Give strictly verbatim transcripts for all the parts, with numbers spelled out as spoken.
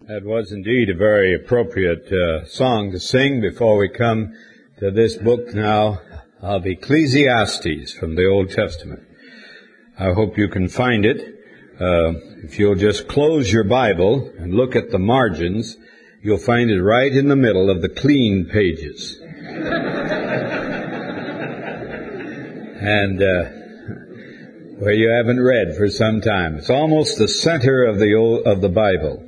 That was indeed a very appropriate uh, song to sing before we come to this book now of Ecclesiastes from the Old Testament. I hope you can find it. Uh, if you'll just close your Bible and look at the margins, you'll find it right in the middle of the clean pages. and uh, where you haven't read for some time. It's almost the center of the old, of the Bible.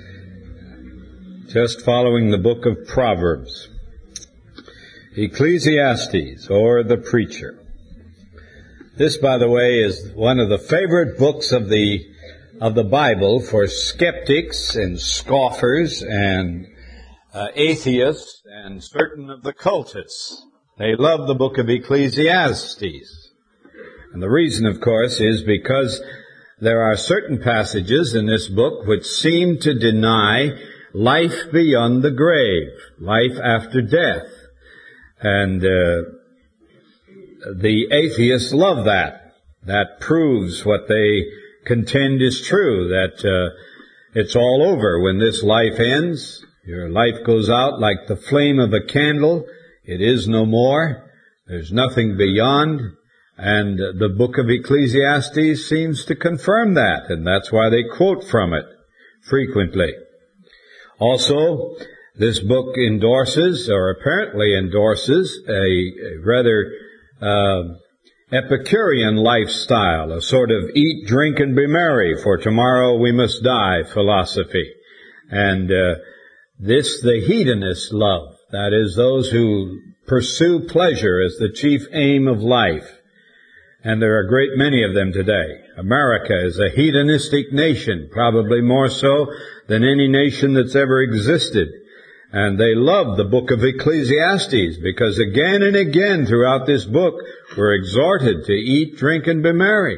Just following the book of Proverbs. Ecclesiastes, or the Preacher. This, by the way, is one of the favorite books of the of the Bible for skeptics and scoffers and uh, atheists and certain of the cultists. They love the book of Ecclesiastes. And the reason, of course, is because there are certain passages in this book which seem to deny life beyond the grave, life after death. And uh, the atheists love that. That proves what they contend is true, that uh, it's all over when this life ends. Your life goes out like the flame of a candle. It is no more. There's nothing beyond. And uh, the book of Ecclesiastes seems to confirm that, and that's why they quote from it frequently. Also, this book endorses, or apparently endorses, a, a rather uh, Epicurean lifestyle, a sort of eat, drink, and be merry, for tomorrow we must die philosophy. And uh, this the hedonists love, that is, those who pursue pleasure as the chief aim of life. And there are a great many of them today. America is a hedonistic nation, probably more so than any nation that's ever existed. And they love the book of Ecclesiastes because again and again throughout this book we're exhorted to eat, drink, and be merry.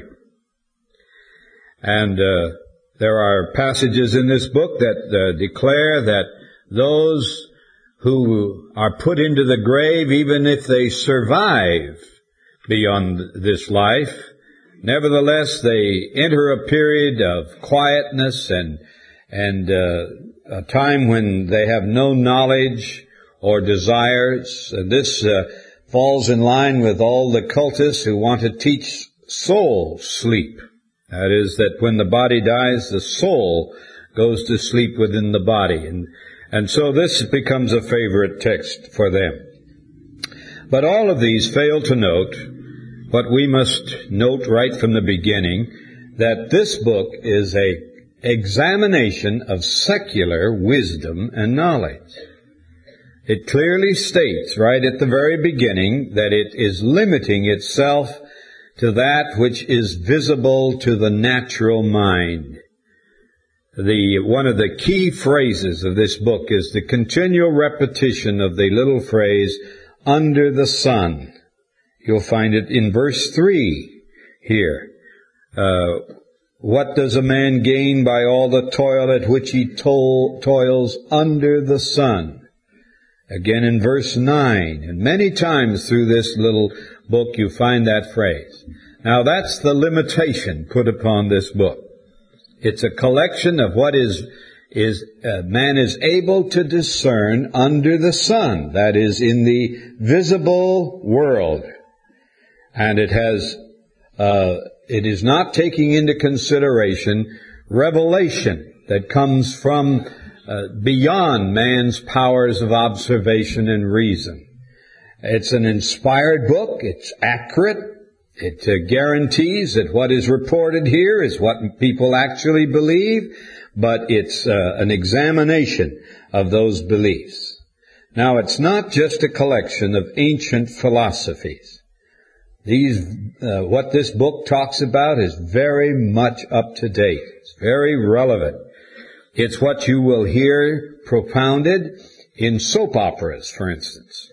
And uh, there are passages in this book that uh, declare that those who are put into the grave, even if they survive beyond this life, nevertheless they enter a period of quietness and and uh, a time when they have no knowledge or desires. And this uh, falls in line with all the cultists who want to teach soul sleep. That is, that when the body dies, the soul goes to sleep within the body. And, and so this becomes a favorite text for them. But all of these fail to note what we must note right from the beginning, that this book is a examination of secular wisdom and knowledge. It clearly states right at the very beginning that it is limiting itself to that which is visible to the natural mind. The one of the key phrases of this book is the continual repetition of the little phrase, under the sun. You'll find it in verse three here. Uh, what does a man gain by all the toil at which he to- toils under the sun? Again in verse nine. And many times through this little book you find that phrase. Now that's the limitation put upon this book. It's a collection of what is is uh, man is able to discern under the sun. That is, in the visible world. And it has, uh, it is not taking into consideration revelation that comes from uh, beyond man's powers of observation and reason. It's an inspired book. It's accurate. It uh, guarantees that what is reported here is what people actually believe, but it's uh, an examination of those beliefs. Now, it's not just a collection of ancient philosophies. These, uh, what this book talks about is very much up to date. It's very relevant. It's what you will hear propounded in soap operas, for instance,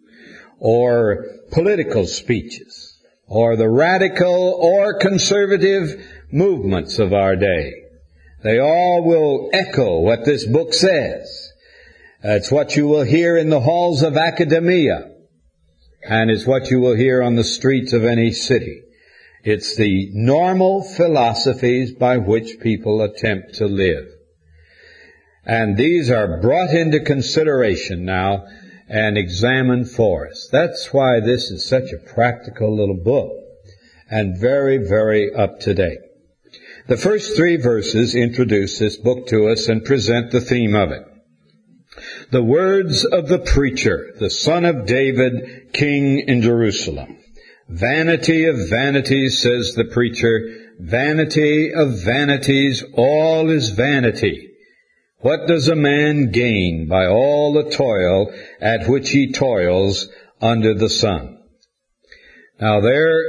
or political speeches, or the radical or conservative movements of our day. They all will echo what this book says. Uh, it's what you will hear in the halls of academia. And it's what you will hear on the streets of any city. It's the normal philosophies by which people attempt to live. And these are brought into consideration now and examined for us. That's why this is such a practical little book and very, very up to date. The first three verses introduce this book to us and present the theme of it. The words of the preacher, the son of David, king in Jerusalem. Vanity of vanities, says the preacher, vanity of vanities, all is vanity. What does a man gain by all the toil at which he toils under the sun? Now there,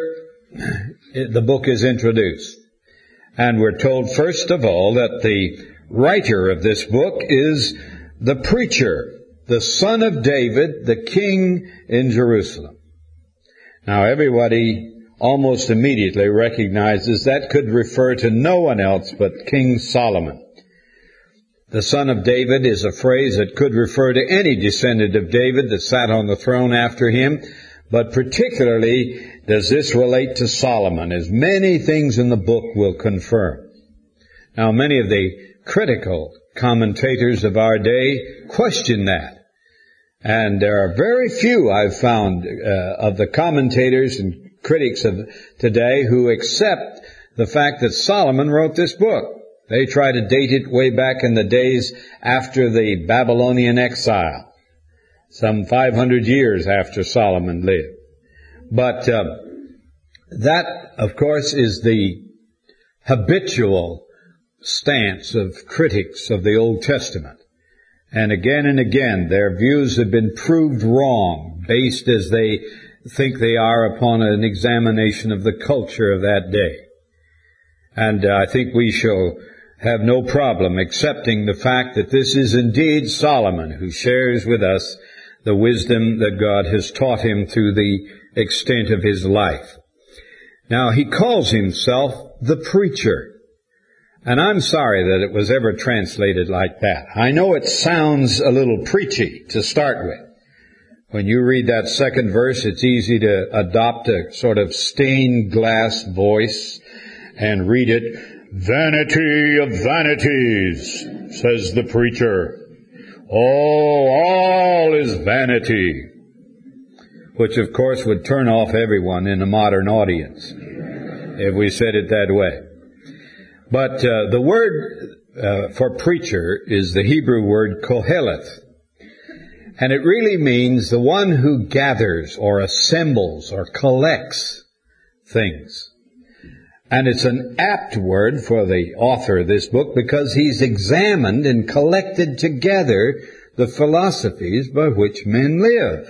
the book is introduced. And we're told, first of all, that the writer of this book is the preacher, the son of David, the king in Jerusalem. Now everybody almost immediately recognizes that could refer to no one else but King Solomon. The son of David is a phrase that could refer to any descendant of David that sat on the throne after him, but particularly does this relate to Solomon, as many things in the book will confirm. Now, many of the critical commentators of our day question that. And there are very few, I've found, uh, of the commentators and critics of today who accept the fact that Solomon wrote this book. They try to date it way back in the days after the Babylonian exile, some five hundred years after Solomon lived. But uh, that, of course, is the habitual stance of critics of the Old Testament. And again and again, their views have been proved wrong, based as they think they are upon an examination of the culture of that day. And uh, I think we shall have no problem accepting the fact that this is indeed Solomon who shares with us the wisdom that God has taught him through the extent of his life. Now, he calls himself the preacher. And I'm sorry that it was ever translated like that. I know it sounds a little preachy to start with. When you read that second verse, it's easy to adopt a sort of stained glass voice and read it. Vanity of vanities, says the preacher. Oh, all is vanity. Which, of course, would turn off everyone in a modern audience if we said it that way. But uh, the word uh, for preacher is the Hebrew word koheleth. And it really means the one who gathers or assembles or collects things. And it's an apt word for the author of this book because he's examined and collected together the philosophies by which men live.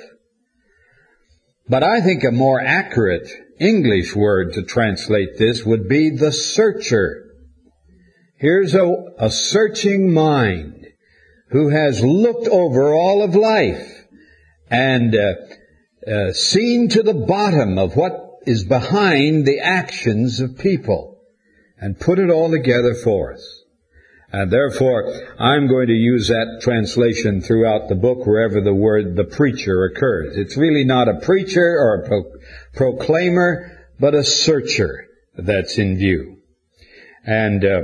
But I think a more accurate English word to translate this would be the searcher. Here's a, a searching mind who has looked over all of life and uh, uh, seen to the bottom of what is behind the actions of people and put it all together for us. And therefore, I'm going to use that translation throughout the book wherever the word the preacher occurs. It's really not a preacher or a pro- proclaimer, but a searcher that's in view. And uh,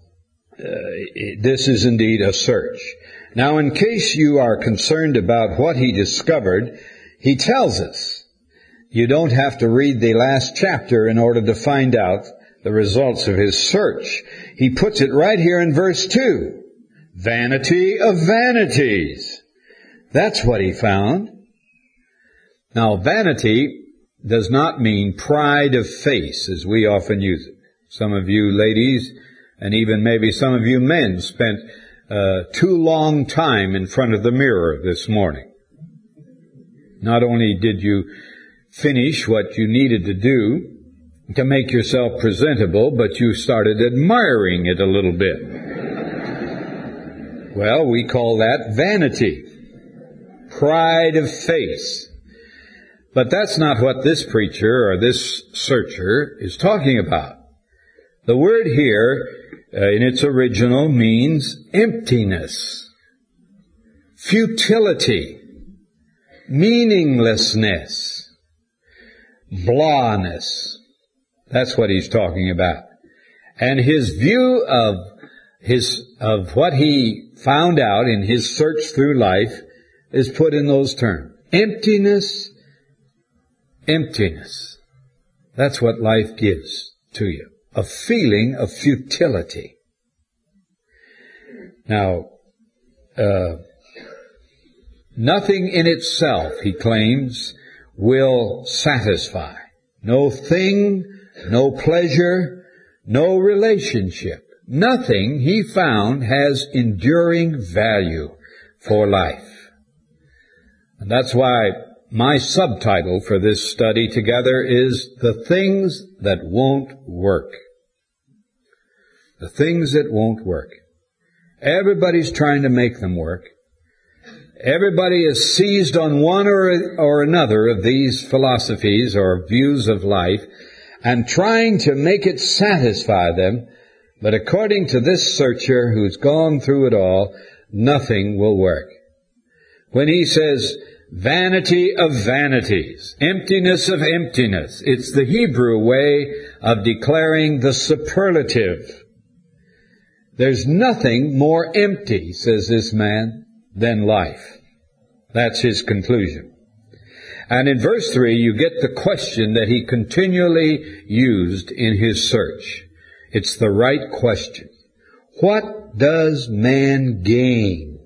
uh, this is indeed a search. Now, in case you are concerned about what he discovered, he tells us you don't have to read the last chapter in order to find out the results of his search. He puts it right here in verse two. Vanity of vanities. That's what he found. Now, vanity does not mean pride of face as we often use it. Some of you ladies, and even maybe some of you men, spent uh, too long time in front of the mirror this morning. Not only did you finish what you needed to do to make yourself presentable, but you started admiring it a little bit. Well, we call that vanity, pride of face. But that's not what this preacher or this searcher is talking about. The word here, uh, in its original, means emptiness, futility, meaninglessness, blahness. That's what he's talking about. And his view of his, of what he found out in his search through life is put in those terms. Emptiness, emptiness. That's what life gives to you. A feeling of futility. Now, uh, nothing in itself, he claims, will satisfy. No thing, no pleasure, no relationship. Nothing, he found, has enduring value for life. And that's why my subtitle for this study together is The Things That Won't Work. The things that won't work. Everybody's trying to make them work. Everybody is seized on one or, or another of these philosophies or views of life and trying to make it satisfy them. But according to this searcher who's gone through it all, nothing will work. When he says, vanity of vanities, emptiness of emptiness, it's the Hebrew way of declaring the superlative. There's nothing more empty, says this man, than life. That's his conclusion. And in verse three, you get the question that he continually used in his search. It's the right question. What does man gain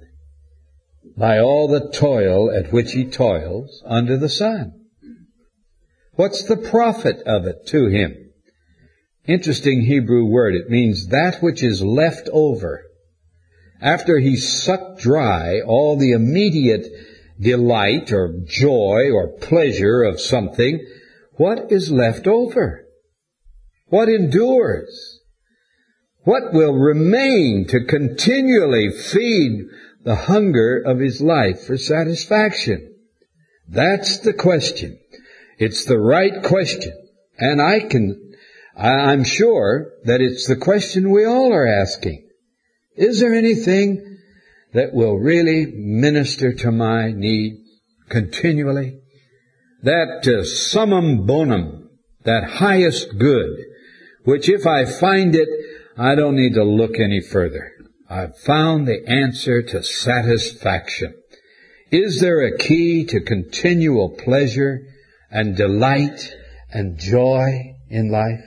by all the toil at which he toils under the sun? What's the profit of it to him? Interesting Hebrew word. It means that which is left over. After he's sucked dry all the immediate delight or joy or pleasure of something, what is left over? What endures? What will remain to continually feed the hunger of his life for satisfaction? That's the question. It's the right question. And I can, I'm sure that it's the question we all are asking. Is there anything that will really minister to my need continually? That uh, summum bonum, that highest good, which if I find it, I don't need to look any further. I've found the answer to satisfaction. Is there a key to continual pleasure and delight and joy in life?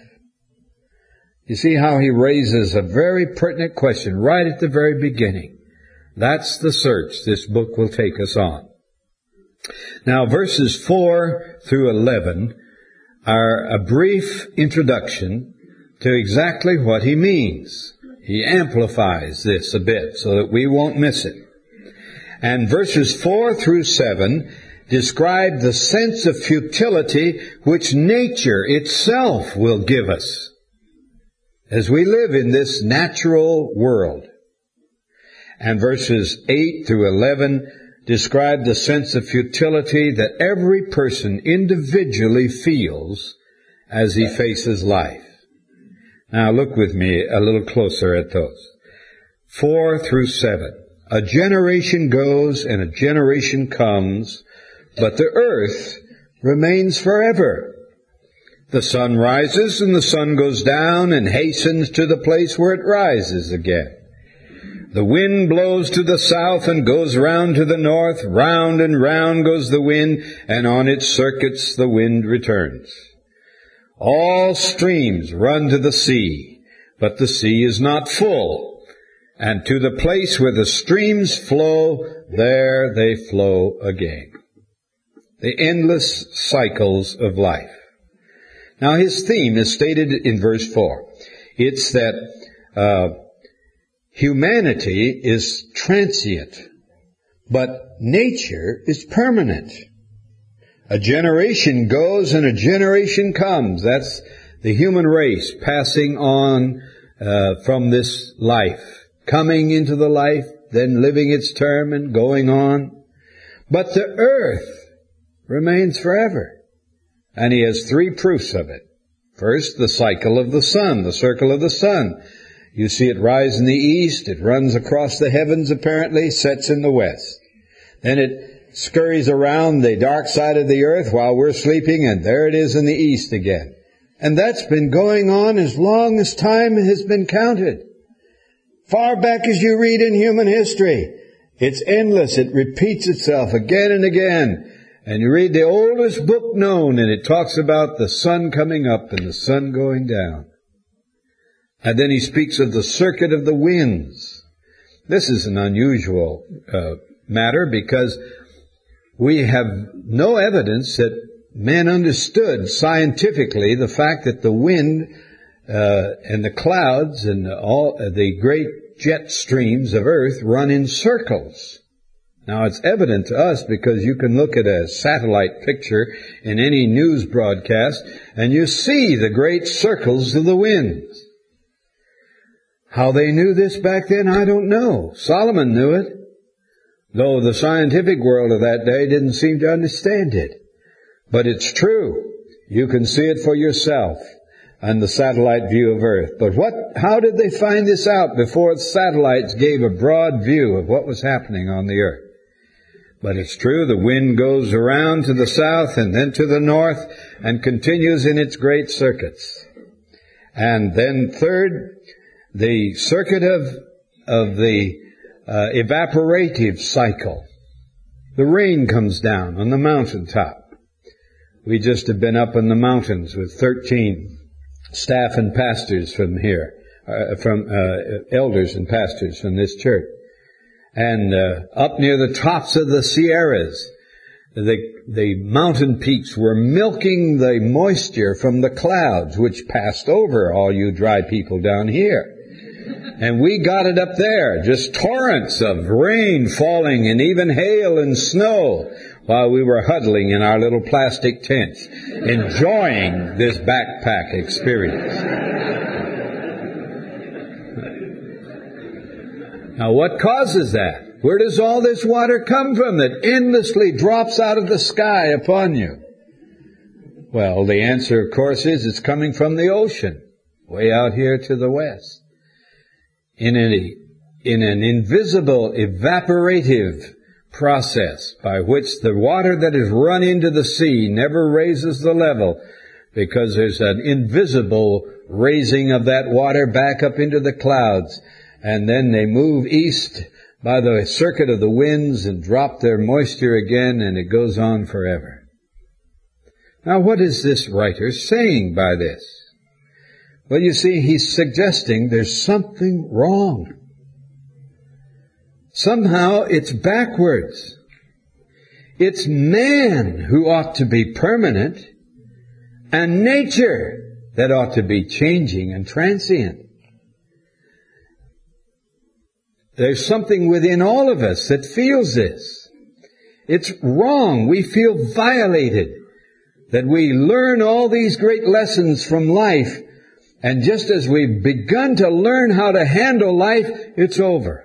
You see how he raises a very pertinent question right at the very beginning. That's the search this book will take us on. Now, verses four through eleven are a brief introduction to exactly what he means. He amplifies this a bit so that we won't miss it. And verses four through seven describe the sense of futility which nature itself will give us as we live in this natural world. And verses eight through eleven describe the sense of futility that every person individually feels as he faces life. Now look with me a little closer at those. Four through seven. A generation goes and a generation comes, but the earth remains forever. The sun rises and the sun goes down and hastens to the place where it rises again. The wind blows to the south and goes round to the north. Round and round goes the wind, and on its circuits the wind returns. All streams run to the sea, but the sea is not full. And to the place where the streams flow, there they flow again. The endless cycles of life. Now his theme is stated in verse four. It's that uh, humanity is transient, but nature is permanent. A generation goes and a generation comes. That's the human race passing on uh, from this life, coming into the life, then living its term and going on. But the earth remains forever. And he has three proofs of it. First, the cycle of the sun, the circle of the sun. You see it rise in the east, it runs across the heavens apparently, sets in the west. Then it scurries around the dark side of the earth while we're sleeping, and there it is in the east again. And that's been going on as long as time has been counted. far back as you read in human history. It's endless. It repeats itself again and again. And you read the oldest book known, and it talks about the sun coming up and the sun going down. And then he speaks of the circuit of the winds. This is an unusual uh, matter because we have no evidence that men understood scientifically the fact that the wind uh, and the clouds and all uh, the great jet streams of earth run in circles. Now, it's evident to us because you can look at a satellite picture in any news broadcast and you see the great circles of the winds. How they knew this back then, I don't know. Solomon knew it, though the scientific world of that day didn't seem to understand it. But it's true. You can see it for yourself on the satellite view of Earth. But what? How did they find this out before satellites gave a broad view of what was happening on the Earth? But it's true, the wind goes around to the south and then to the north and continues in its great circuits. And then third, the circuit of, of the uh, evaporative cycle. The rain comes down on the mountaintop. We just have been up in the mountains with thirteen staff and pastors from here, uh, from uh, elders and pastors from this church. And uh, up near the tops of the Sierras, the, the mountain peaks were milking the moisture from the clouds, which passed over all you dry people down here. And we got it up there, just torrents of rain falling and even hail and snow while we were huddling in our little plastic tents, enjoying this backpack experience. Now, what causes that? Where does all this water come from that endlessly drops out of the sky upon you? Well, the answer, of course, is it's coming from the ocean, way out here to the west. In a, in an invisible evaporative process by which the water that is run into the sea never raises the level, because there's an invisible raising of that water back up into the clouds. And then they move east by the circuit of the winds and drop their moisture again, and it goes on forever. Now, what is this writer saying by this? Well, you see, he's suggesting there's something wrong. Somehow it's backwards. It's man who ought to be permanent and nature that ought to be changing and transient. There's something within all of us that feels this. It's wrong. We feel violated that we learn all these great lessons from life, and just as we've begun to learn how to handle life, it's over.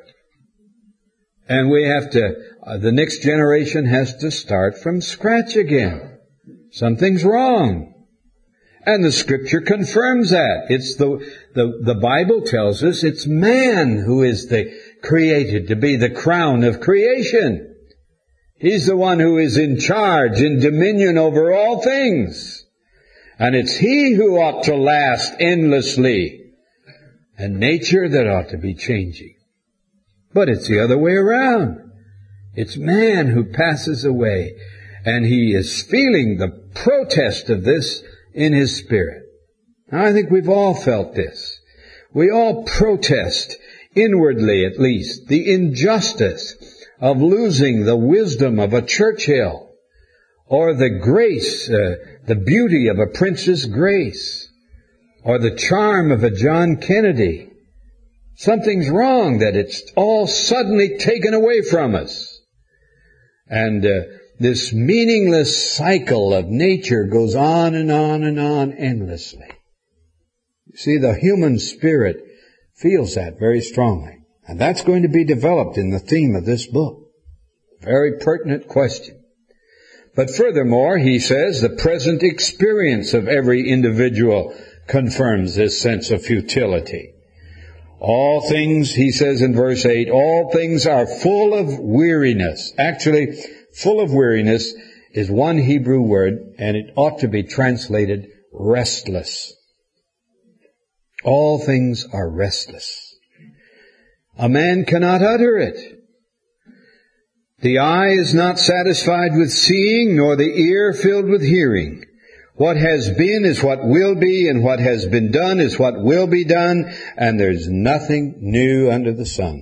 And we have to, uh, the next generation has to start from scratch again. Something's wrong. And the Scripture confirms that. It's the, the, the Bible tells us it's man who is the created to be the crown of creation. He's the one who is in charge, in dominion over all things. And it's he who ought to last endlessly. And nature that ought to be changing. But it's the other way around. It's man who passes away. And he is feeling the protest of this in his spirit. Now, I think we've all felt this. We all protest, inwardly at least, the injustice of losing the wisdom of a Churchill, or the grace, uh, the beauty of a Princess Grace, or the charm of a John Kennedy. Something's wrong that it's all suddenly taken away from us. And uh, this meaningless cycle of nature goes on and on and on endlessly. You see, the human spirit feels that very strongly. And that's going to be developed in the theme of this book. Very pertinent question. But furthermore, he says, the present experience of every individual confirms this sense of futility. All things, he says in verse eight, all things are full of weariness. Actually, full of weariness is one Hebrew word, and it ought to be translated restless. All things are restless. A man cannot utter it. The eye is not satisfied with seeing, nor the ear filled with hearing. What has been is what will be, and what has been done is what will be done, and there's nothing new under the sun.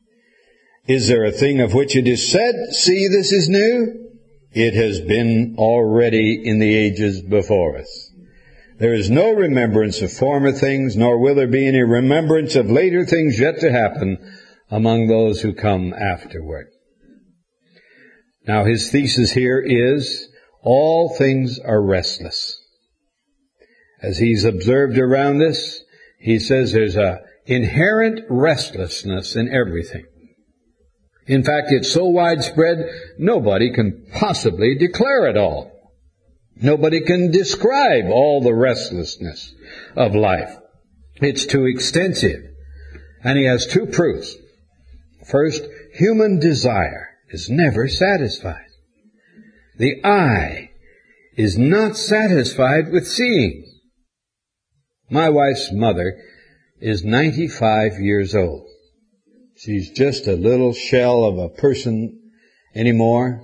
Is there a thing of which it is said, see, this is new? It has been already in the ages before us. There is no remembrance of former things, nor will there be any remembrance of later things yet to happen among those who come afterward. Now his thesis here is, all things are restless. As he's observed around us, he says there's a inherent restlessness in everything. In fact, it's so widespread, nobody can possibly declare it all. Nobody can describe all the restlessness of life. It's too extensive. And he has two proofs. First, human desire is never satisfied. The eye is not satisfied with seeing. My wife's mother is ninety-five years old. She's just a little shell of a person anymore.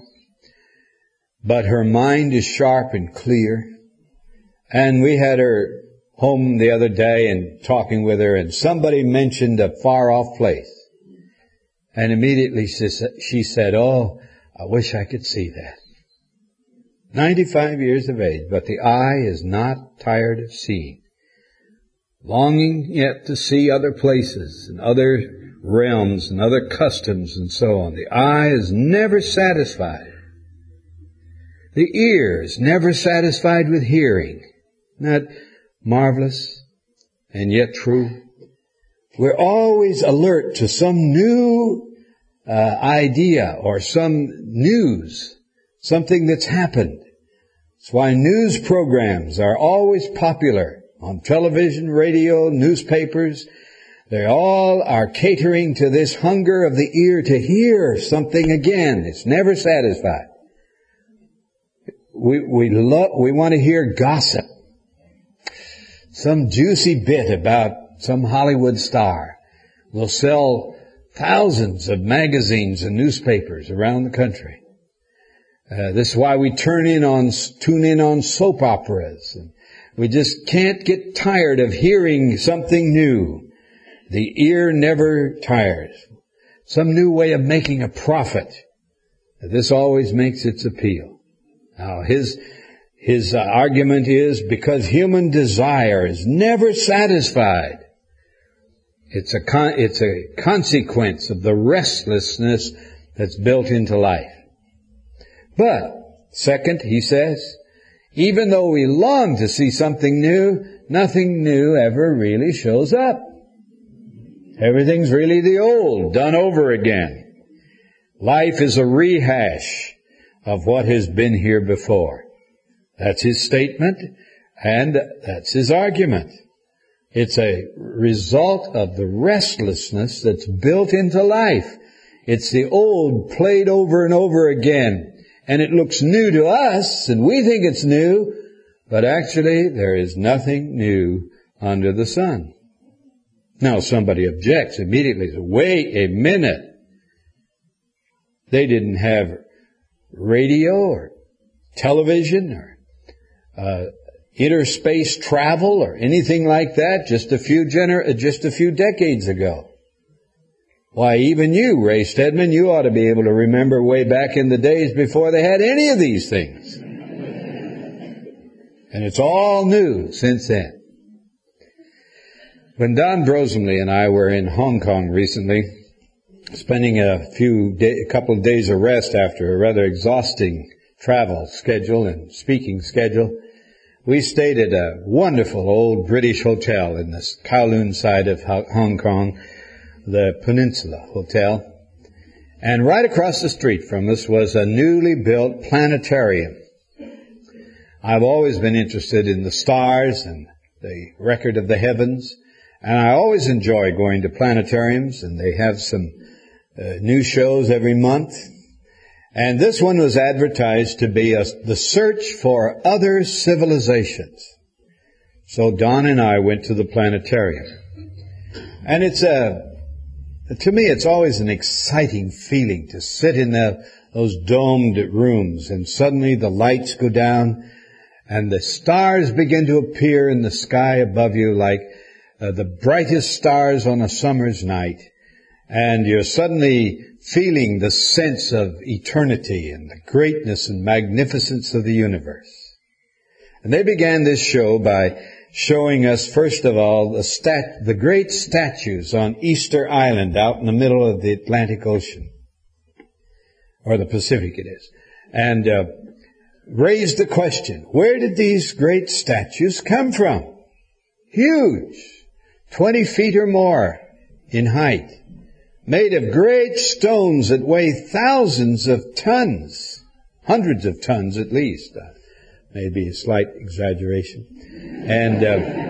But her mind is sharp and clear. And we had her home the other day and talking with her, and somebody mentioned a far-off place. And immediately she said, oh, I wish I could see that. ninety-five years of age, but the eye is not tired of seeing. Longing yet to see other places and other realms and other customs and so on. The eye is never satisfied. The ear is never satisfied with hearing. Isn't that marvelous and yet true? We're always alert to some new uh, idea or some news, something that's happened. That's why news programs are always popular on television, radio, newspapers. They all are catering to this hunger of the ear to hear something again. It's never satisfied. We, we love, we want to hear gossip. Some juicy bit about some Hollywood star will sell thousands of magazines and newspapers around the country. Uh, this is why we turn in on, tune in on soap operas. And we just can't get tired of hearing something new. The ear never tires. Some new way of making a profit. This always makes its appeal. Now, his, his uh, argument is because human desire is never satisfied. It's a con- it's a consequence of the restlessness that's built into life. But, second, he says, even though we long to see something new, nothing new ever really shows up. Everything's really the old, done over again. Life is a rehash of what has been here before. That's his statement, and that's his argument. It's a result of the restlessness that's built into life. It's the old played over and over again, and it looks new to us, and we think it's new, but actually there is nothing new under the sun. Now somebody objects immediately. Wait a minute. They didn't have radio or television or uh, interspace travel or anything like that just a few gener- just a few decades ago. Why, even you, Ray Stedman, you ought to be able to remember way back in the days before they had any of these things. And it's all new since then. When Don Brosemley and I were in Hong Kong recently, spending a few day, a couple of days of rest after a rather exhausting travel schedule and speaking schedule, we stayed at a wonderful old British hotel in the Kowloon side of Hong Kong, the Peninsula Hotel. And right across the street from us was a newly built planetarium. I've always been interested in the stars and the record of the heavens, and I always enjoy going to planetariums, and they have some uh, new shows every month. And this one was advertised to be a, the search for other civilizations. So Don and I went to the planetarium. And it's a To me, it's always an exciting feeling to sit in the, those domed rooms and suddenly the lights go down and the stars begin to appear in the sky above you like uh, the brightest stars on a summer's night. And you're suddenly feeling the sense of eternity and the greatness and magnificence of the universe. And they began this show by showing us, first of all, the stat- the great statues on Easter Island out in the middle of the Atlantic Ocean, or the Pacific it is, and uh, raised the question, where did these great statues come from? Huge, twenty feet or more in height, made of great stones that weigh thousands of tons, hundreds of tons at least, uh, maybe a slight exaggeration. And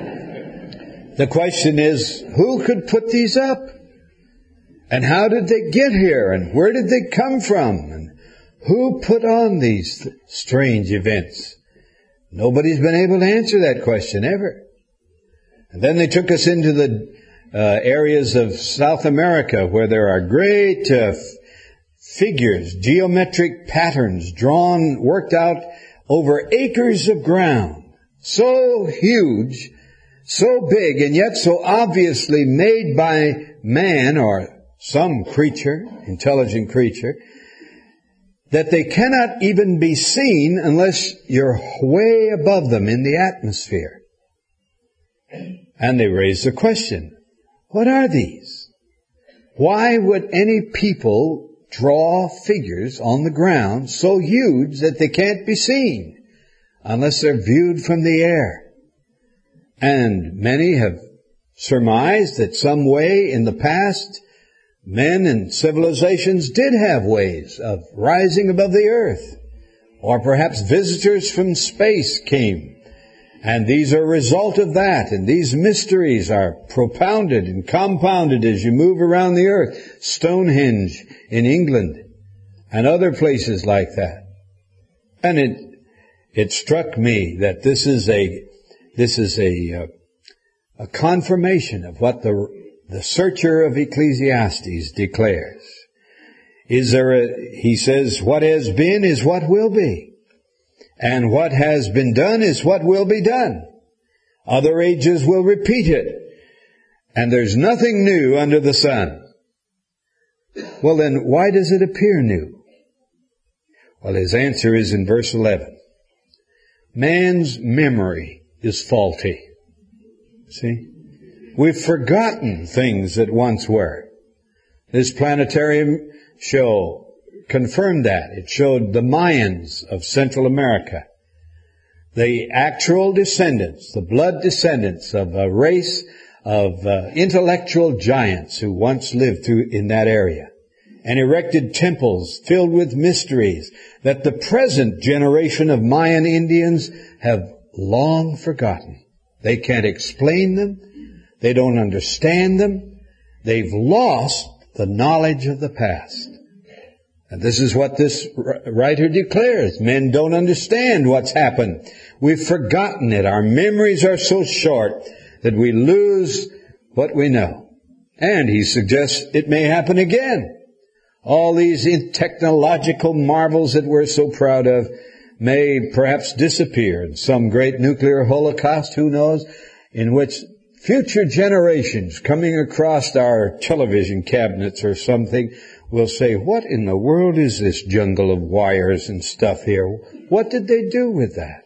uh, the question is, who could put these up? And how did they get here? And where did they come from? And who put on these th- strange events? Nobody's been able to answer that question ever. And then they took us into the uh, areas of South America where there are great uh, f- figures, geometric patterns drawn, worked out over acres of ground. So huge, so big, and yet so obviously made by man or some creature, intelligent creature, that they cannot even be seen unless you're way above them in the atmosphere. And they raise the question, what are these? Why would any people draw figures on the ground so huge that they can't be seen unless they're viewed from the air? And many have surmised that some way in the past, men and civilizations did have ways of rising above the earth. Or perhaps visitors from space came. And these are a result of that. And these mysteries are propounded and compounded as you move around the earth. Stonehenge in England and other places like that. And it it struck me that this is a this is a uh, a confirmation of what the the searcher of Ecclesiastes declares. Is there a, he says, what has been is what will be. And what has been done is what will be done. Other ages will repeat it. And there's nothing new under the sun. Well then, why does it appear new? Well, his answer is in verse eleven. Man's memory is faulty. See? We've forgotten things that once were. This planetarium show confirmed that. It showed the Mayans of Central America, the actual descendants, the blood descendants of a race of uh, intellectual giants who once lived through in that area, and erected temples filled with mysteries that the present generation of Mayan Indians have long forgotten. They can't explain them. They don't understand them. They've lost the knowledge of the past. And this is what this writer declares. Men don't understand what's happened. We've forgotten it. Our memories are so short that we lose what we know. And he suggests it may happen again. All these technological marvels that we're so proud of may perhaps disappear in some great nuclear holocaust, who knows, in which future generations coming across our television cabinets or something will say, what in the world is this jungle of wires and stuff here? What did they do with that?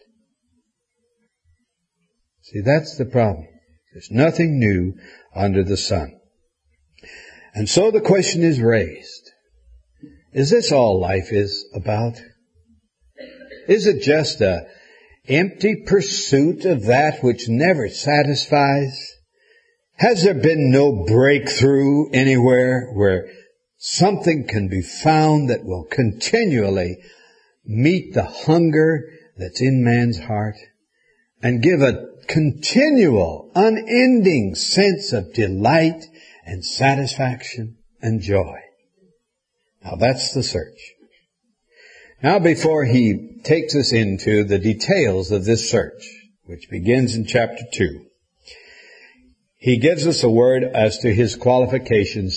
See, that's the problem. There's nothing new under the sun. And so the question is raised. Is this all life is about? Is it just a empty pursuit of that which never satisfies? Has there been no breakthrough anywhere where something can be found that will continually meet the hunger that's in man's heart and give a continual, unending sense of delight and satisfaction and joy? Now that's the search. Now before he takes us into the details of this search, which begins in chapter two, he gives us a word as to his qualifications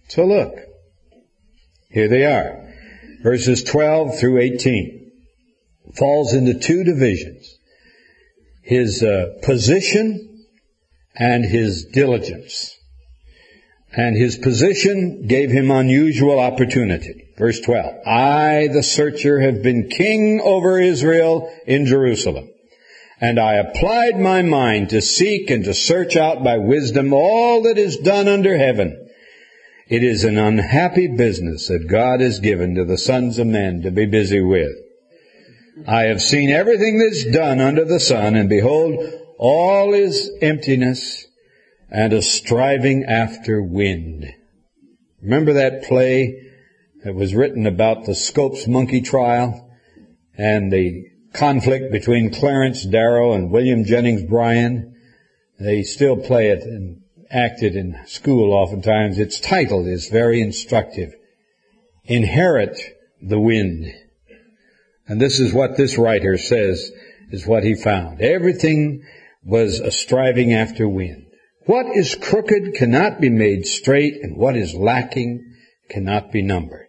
So look, here they are. Verses twelve through eighteen. Falls into two divisions. His uh, position and his diligence. And his position gave him unusual opportunity. Verse twelve. I, the searcher, have been king over Israel in Jerusalem. And I applied my mind to seek and to search out by wisdom all that is done under heaven. It is an unhappy business that God has given to the sons of men to be busy with. I have seen everything that's done under the sun, and behold, all is emptiness and a striving after wind. Remember that play that was written about the Scopes monkey trial and the conflict between Clarence Darrow and William Jennings Bryan? They still play it and act it in school oftentimes. Its title is very instructive. Inherit the wind. And this is what this writer says is what he found. Everything was a striving after wind. What is crooked cannot be made straight, and what is lacking cannot be numbered.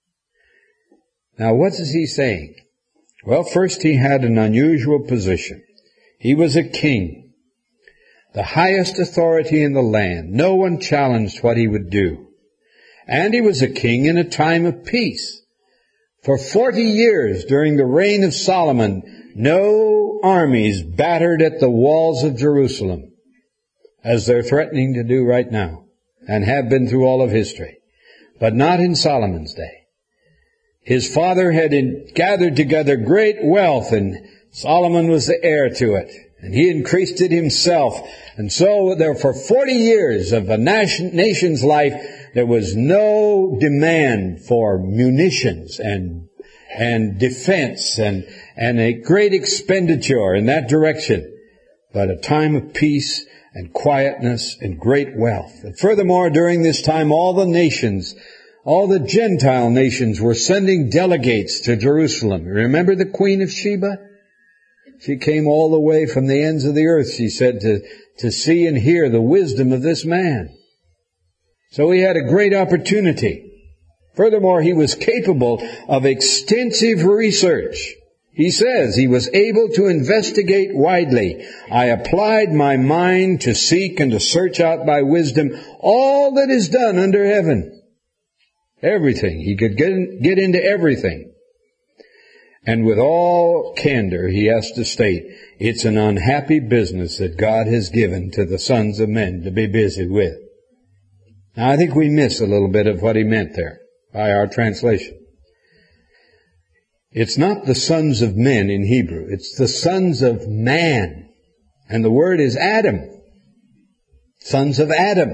Now, what is he saying? Well, first, he had an unusual position. He was a king, the highest authority in the land. No one challenged what he would do. And he was a king in a time of peace. For forty years during the reign of Solomon, no armies battered at the walls of Jerusalem, as they're threatening to do right now, and have been through all of history. But not in Solomon's day. His father had in, gathered together great wealth, and Solomon was the heir to it. And he increased it himself. And so there, for forty years of a nation, nation's life, there was no demand for munitions and and defense and and a great expenditure in that direction, but a time of peace and quietness and great wealth. And furthermore, during this time, all the nations, all the Gentile nations were sending delegates to Jerusalem. Remember the Queen of Sheba? She came all the way from the ends of the earth, she said, to, to see and hear the wisdom of this man. So he had a great opportunity. Furthermore, he was capable of extensive research. He says he was able to investigate widely. I applied my mind to seek and to search out by wisdom all that is done under heaven. Everything. He could get, in, get into everything. And with all candor, he has to state, it's an unhappy business that God has given to the sons of men to be busy with. Now, I think we miss a little bit of what he meant there by our translation. It's not the sons of men in Hebrew. It's the sons of man. And the word is Adam. Sons of Adam.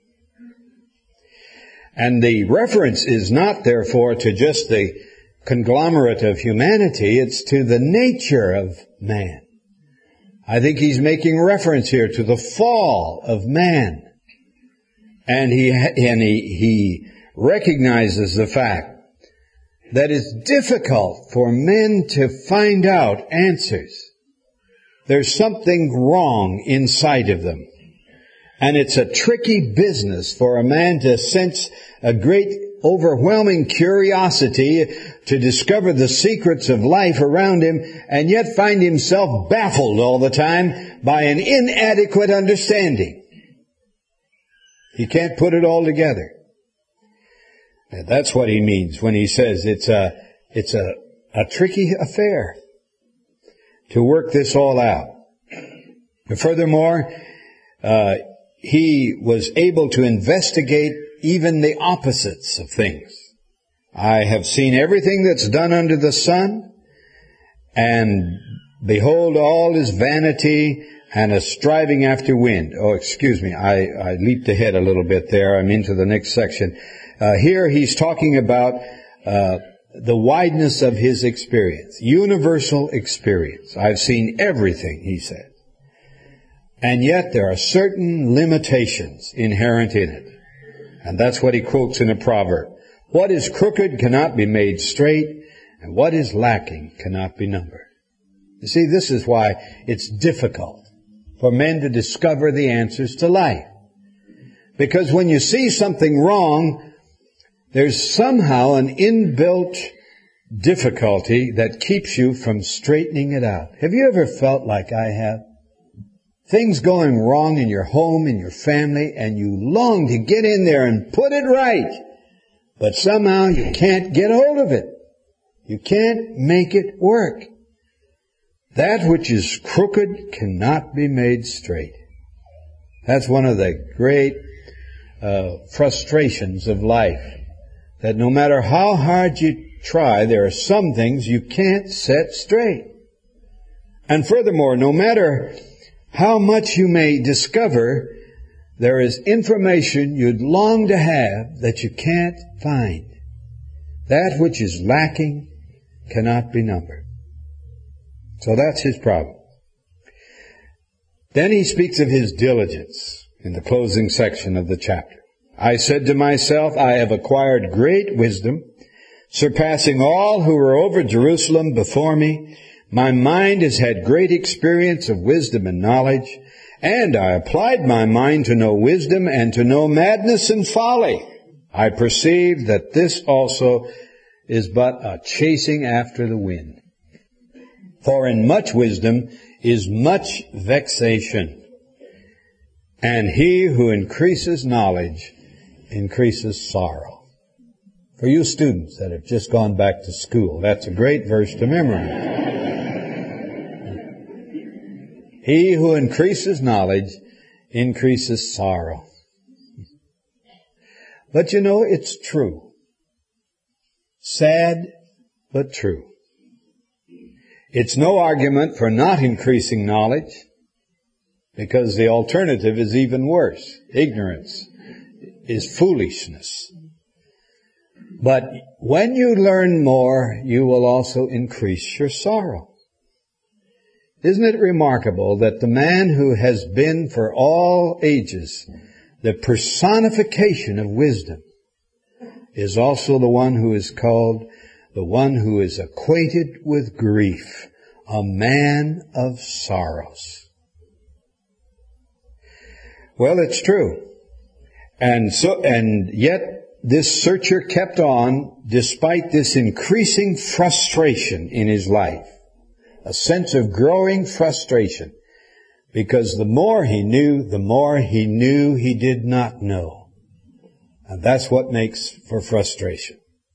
And the reference is not, therefore, to just the conglomerate of humanity. It's to the nature of man. I think he's making reference here to the fall of man. And he, and he, he recognizes the fact that it's difficult for men to find out answers. There's something wrong inside of them. And it's a tricky business for a man to sense a great overwhelming curiosity to discover the secrets of life around him, and yet find himself baffled all the time by an inadequate understanding. He can't put it all together. And that's what he means when he says it's a, it's a, a tricky affair to work this all out. And furthermore, uh, he was able to investigate even the opposites of things. I have seen everything that's done under the sun, and behold, all is vanity and a striving after wind. Oh, excuse me, I, I leaped ahead a little bit there. I'm into the next section. Uh, here he's talking about uh, the wideness of his experience, universal experience. I've seen everything, he said. And yet there are certain limitations inherent in it. And that's what he quotes in a proverb. What is crooked cannot be made straight, and what is lacking cannot be numbered. You see, this is why it's difficult for men to discover the answers to life. Because when you see something wrong, there's somehow an inbuilt difficulty that keeps you from straightening it out. Have you ever felt like I have? Things going wrong in your home, in your family, and you long to get in there and put it right. But somehow you can't get hold of it. You can't make it work. That which is crooked cannot be made straight. That's one of the great uh, frustrations of life. That no matter how hard you try, there are some things you can't set straight. And furthermore, no matter how much you may discover, there is information you'd long to have that you can't find. That which is lacking cannot be numbered. So that's his problem. Then he speaks of his diligence in the closing section of the chapter. I said to myself, I have acquired great wisdom, surpassing all who were over Jerusalem before me. My mind has had great experience of wisdom and knowledge, and I applied my mind to know wisdom and to know madness and folly. I perceive that this also is but a chasing after the wind. For in much wisdom is much vexation, and he who increases knowledge increases sorrow. For you students that have just gone back to school, that's a great verse to memorize. He who increases knowledge increases sorrow. But you know, it's true. Sad, but true. It's no argument for not increasing knowledge, because the alternative is even worse. Ignorance is foolishness. But when you learn more, you will also increase your sorrow. Isn't it remarkable that the man who has been for all ages the personification of wisdom is also the one who is called the one who is acquainted with grief, a man of sorrows? Well, it's true. And so, and yet this searcher kept on despite this increasing frustration in his life. A sense of growing frustration, because the more he knew, the more he knew he did not know. And that's what makes for frustration.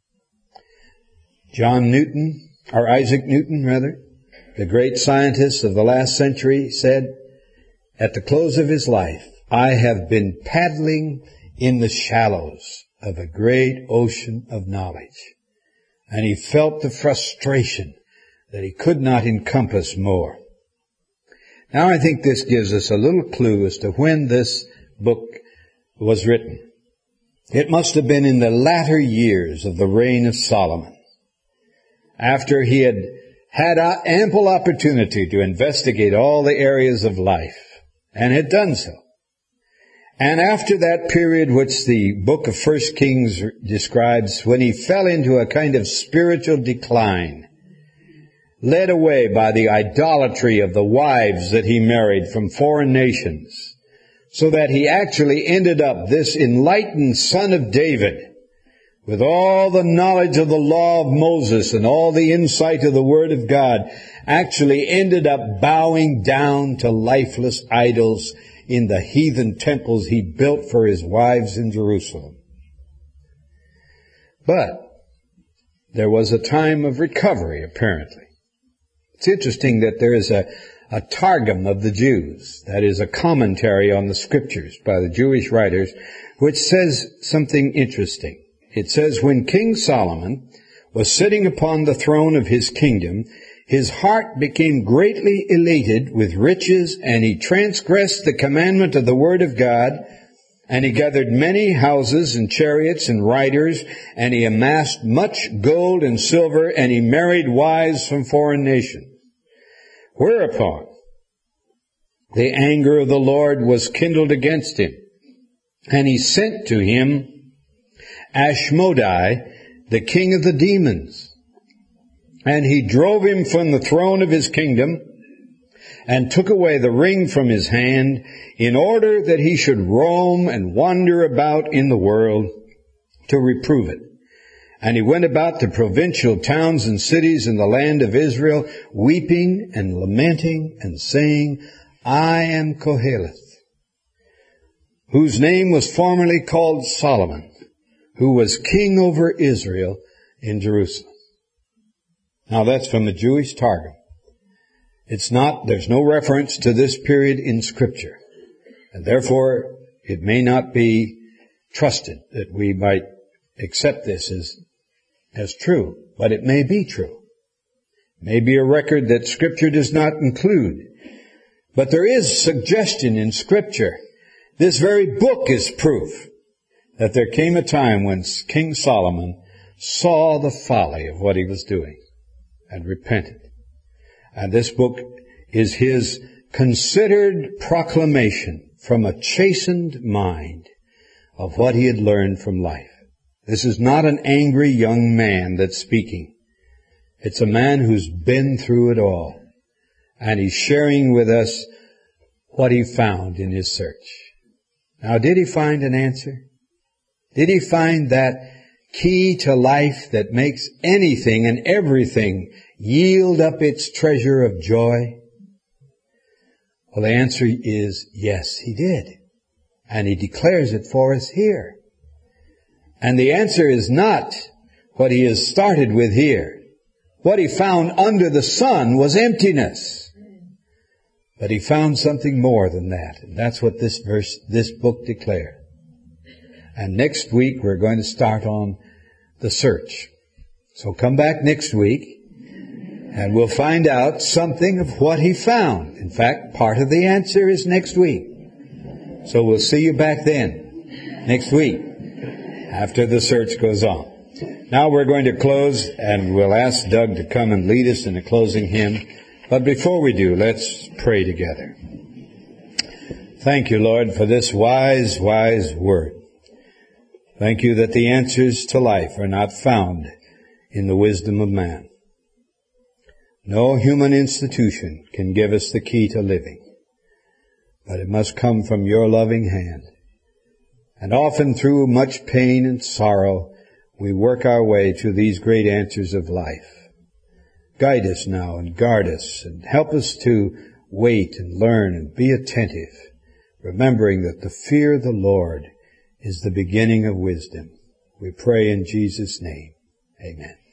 John Newton, or Isaac Newton rather, the great scientist of the last century, said at the close of his life, I have been paddling in the shallows of a great ocean of knowledge. And he felt the frustration that he could not encompass more. Now I think this gives us a little clue as to when this book was written. It must have been in the latter years of the reign of Solomon, after he had had ample opportunity to investigate all the areas of life, and had done so. And after that period which the book of First Kings describes, when he fell into a kind of spiritual decline, led away by the idolatry of the wives that he married from foreign nations, so that he actually ended up, this enlightened son of David, with all the knowledge of the law of Moses and all the insight of the Word of God, actually ended up bowing down to lifeless idols in the heathen temples he built for his wives in Jerusalem. But there was a time of recovery, apparently. It's interesting that there is a, a Targum of the Jews, that is a commentary on the Scriptures by the Jewish writers, which says something interesting. It says, when King Solomon was sitting upon the throne of his kingdom, his heart became greatly elated with riches, and he transgressed the commandment of the Word of God, and he gathered many houses and chariots and riders, and he amassed much gold and silver, and he married wives from foreign nations. Whereupon the anger of the Lord was kindled against him, and he sent to him Ashmodai, the king of the demons. And he drove him from the throne of his kingdom, and took away the ring from his hand, in order that he should roam and wander about in the world, to reprove it. And he went about the provincial towns and cities in the land of Israel, weeping and lamenting and saying, I am Koheleth, whose name was formerly called Solomon, who was king over Israel in Jerusalem. Now that's from the Jewish Targum. It's not, there's no reference to this period in Scripture. And therefore, it may not be trusted that we might accept this as, as true. But it may be true. It may be a record that Scripture does not include. But there is suggestion in Scripture. This very book is proof that there came a time when King Solomon saw the folly of what he was doing and repented. And this book is his considered proclamation from a chastened mind of what he had learned from life. This is not an angry young man that's speaking. It's a man who's been through it all. And he's sharing with us what he found in his search. Now, did he find an answer? Did he find that key to life that makes anything and everything yield up its treasure of joy? Well, the answer is yes, he did. And he declares it for us here. And the answer is not what he has started with here. What he found under the sun was emptiness. But he found something more than that. And that's what this verse, this book declared. And next week we're going to start on the search. So come back next week and we'll find out something of what he found. In fact, part of the answer is next week. So we'll see you back then, next week, after the search goes on. Now we're going to close, and we'll ask Doug to come and lead us in a closing hymn. But before we do, let's pray together. Thank you, Lord, for this wise, wise word. Thank you that the answers to life are not found in the wisdom of man. No human institution can give us the key to living, but it must come from your loving hand. And often through much pain and sorrow, we work our way to these great answers of life. Guide us now and guard us and help us to wait and learn and be attentive, remembering that the fear of the Lord is the beginning of wisdom. We pray in Jesus' name. Amen.